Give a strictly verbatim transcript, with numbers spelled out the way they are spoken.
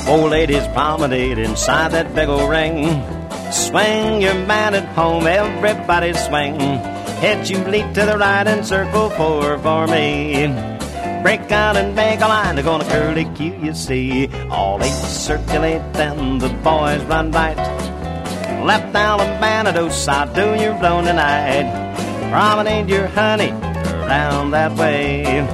Old ladies promenade inside that big old ring. Swing your man at home, everybody swing. Head you leap to the right and circle four for me. Break out and make a line, they're gonna curly Q, you see. All eight circulate and the boys run right. Left Alabama, do side, do your blown tonight. Promenade your honey around that way.